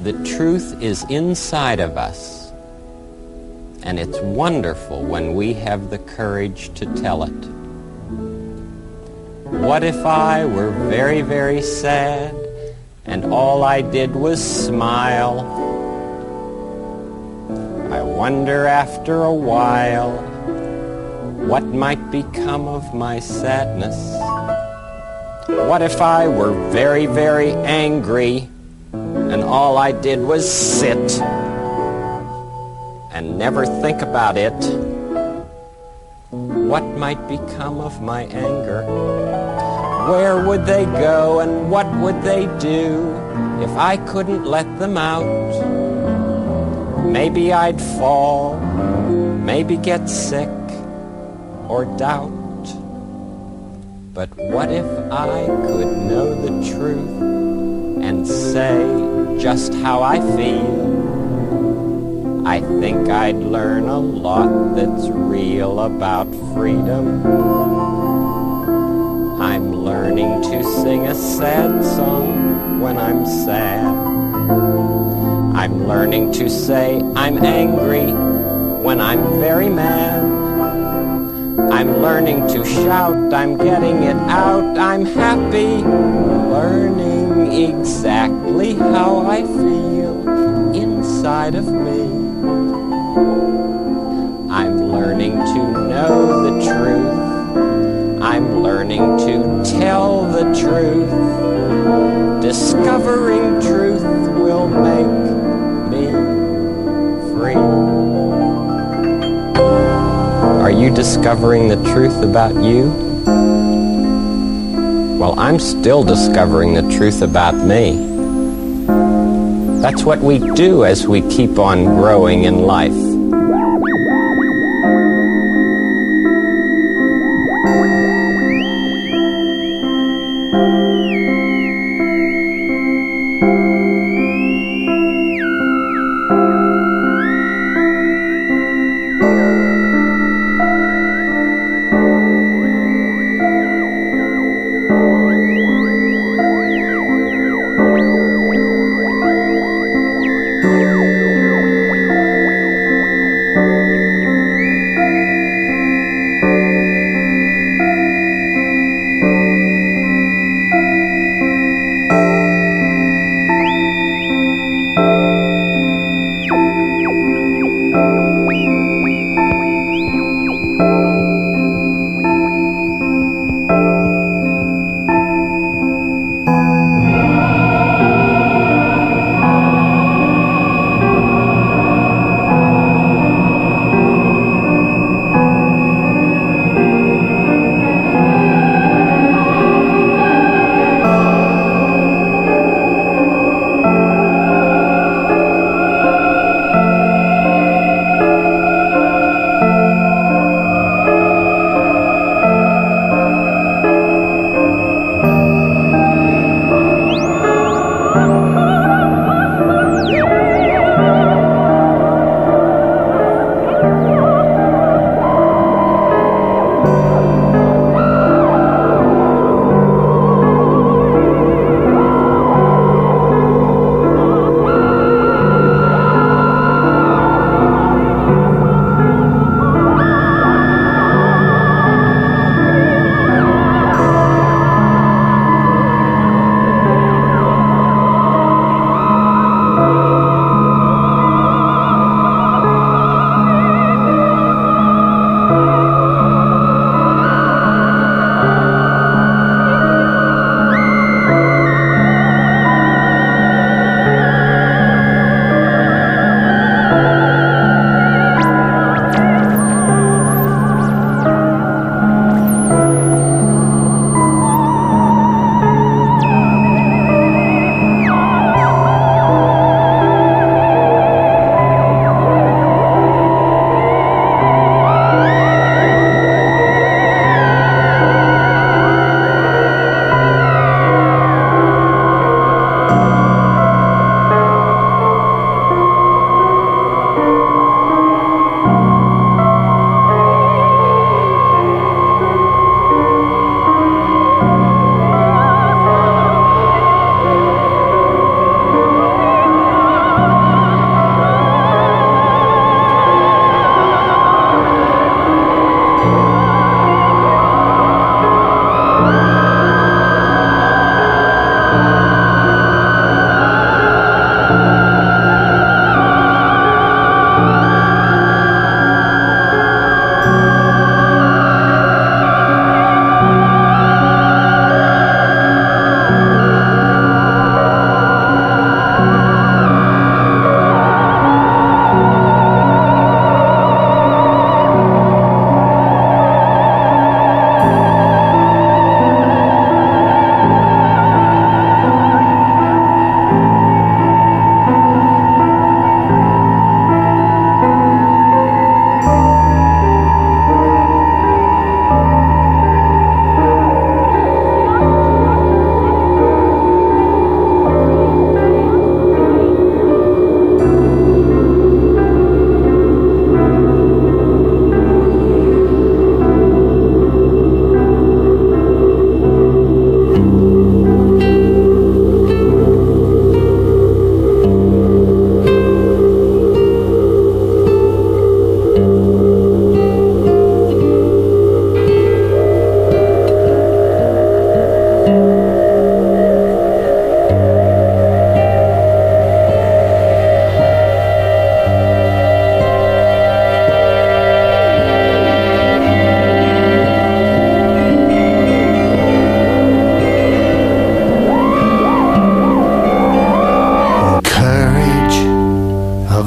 The truth is inside of us, and it's wonderful when we have the courage to tell it. What if I were very, very sad, and all I did was smile? I wonder after a while what might become of my sadness. What if I were very, very angry, and all I did was sit and never think about it? What might become of my anger? Where would they go and what would they do if I couldn't let them out? Maybe I'd fall, maybe get sick or doubt. But what if I could know the truth and say just how I feel? I think I'd learn a lot that's real about freedom. I'm learning to sing a sad song when I'm sad. I'm learning to say I'm angry when I'm very mad. I'm learning to shout, I'm getting it out, I'm happy, learning exactly how I feel inside of me. I'm learning to know the truth, I'm learning to tell the truth. Discovering truth will make me free. Are you discovering the truth about you? Well, I'm still discovering the truth about me. That's what we do as we keep on growing in life.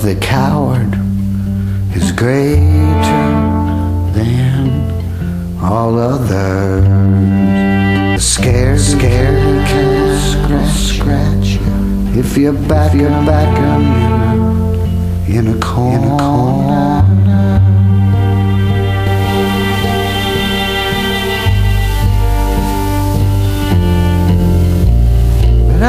of the coward is greater than all others. Scared, he can scratch you if you're back in a corner. But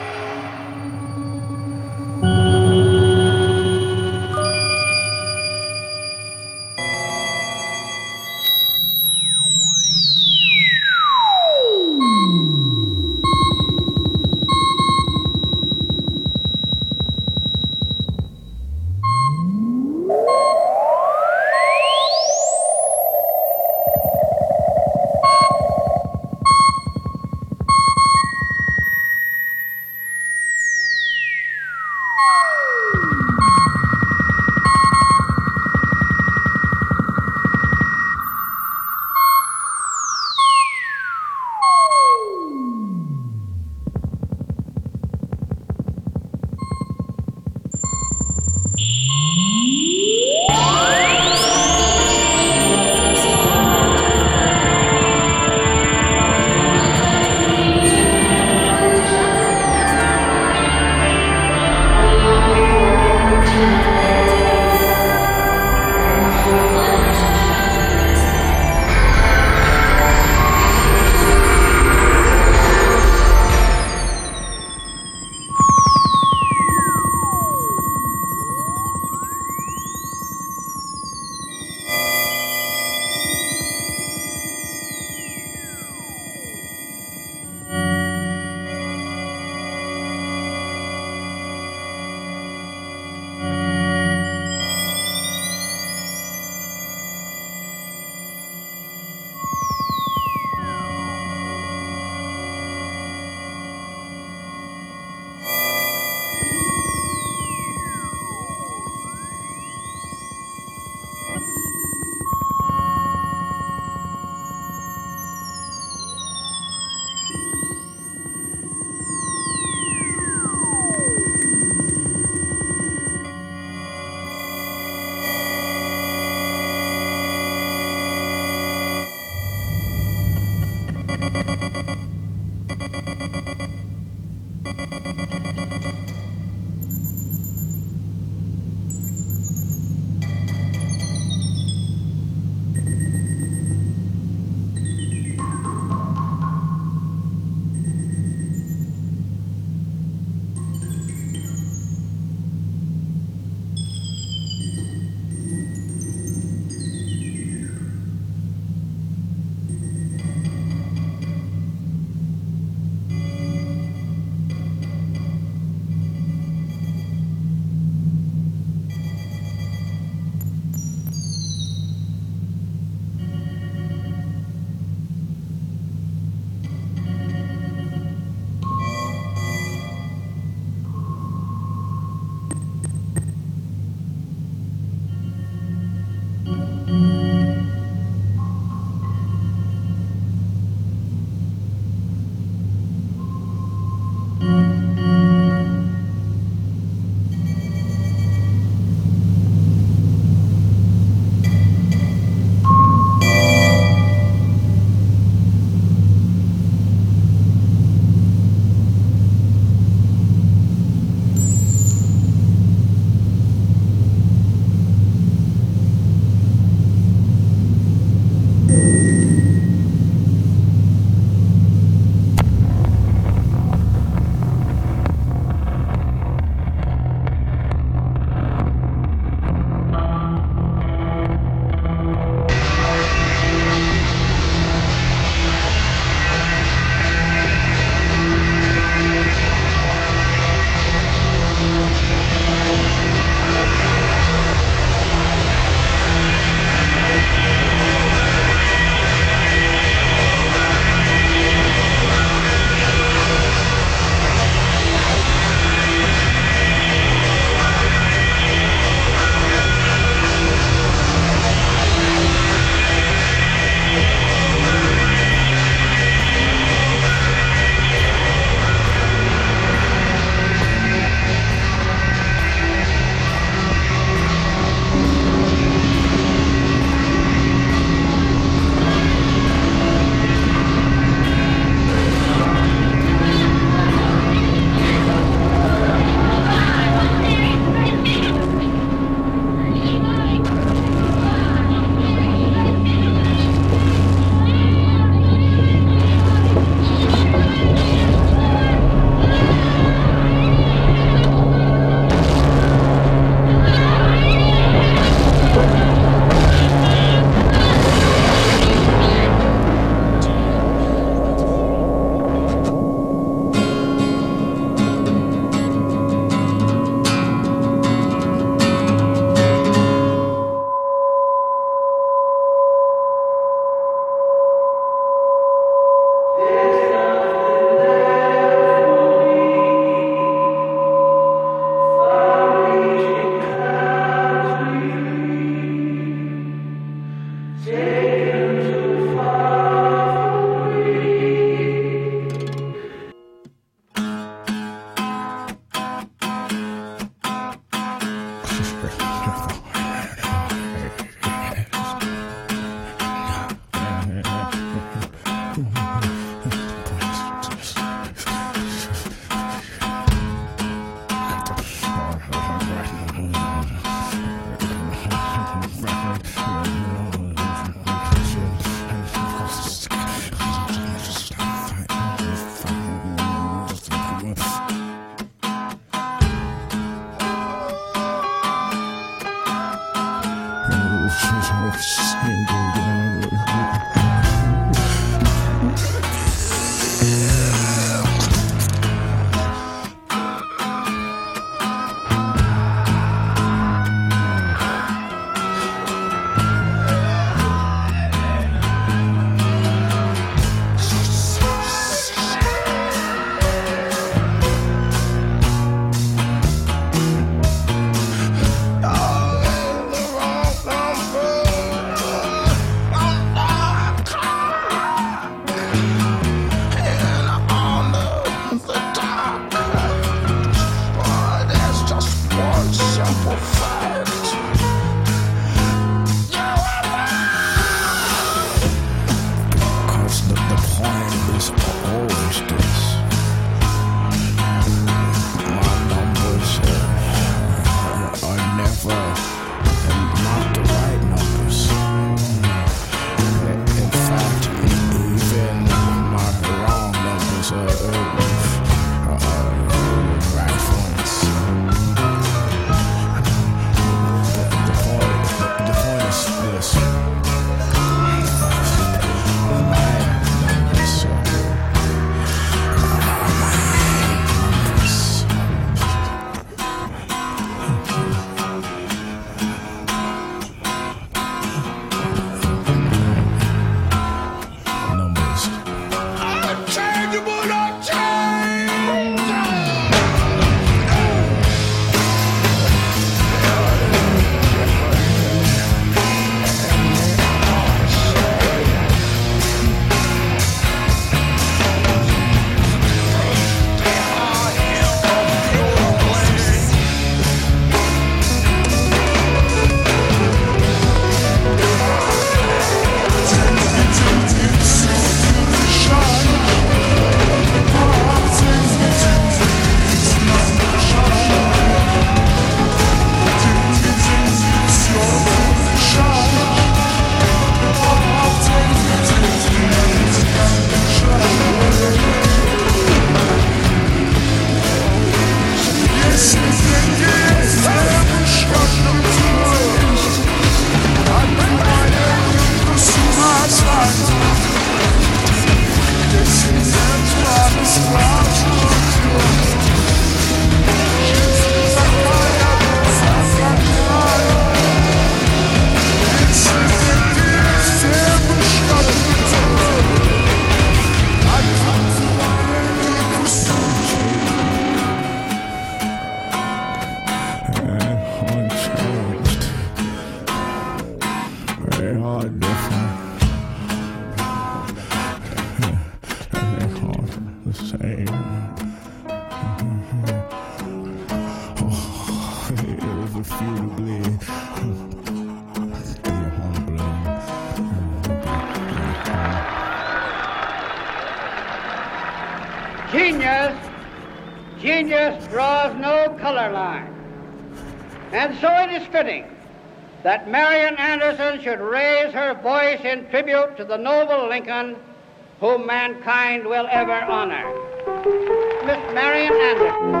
Genius draws no color line. And so it is fitting that Marian Anderson should raise her voice in tribute to the noble Lincoln whom mankind will ever honor. Miss Marian Anderson.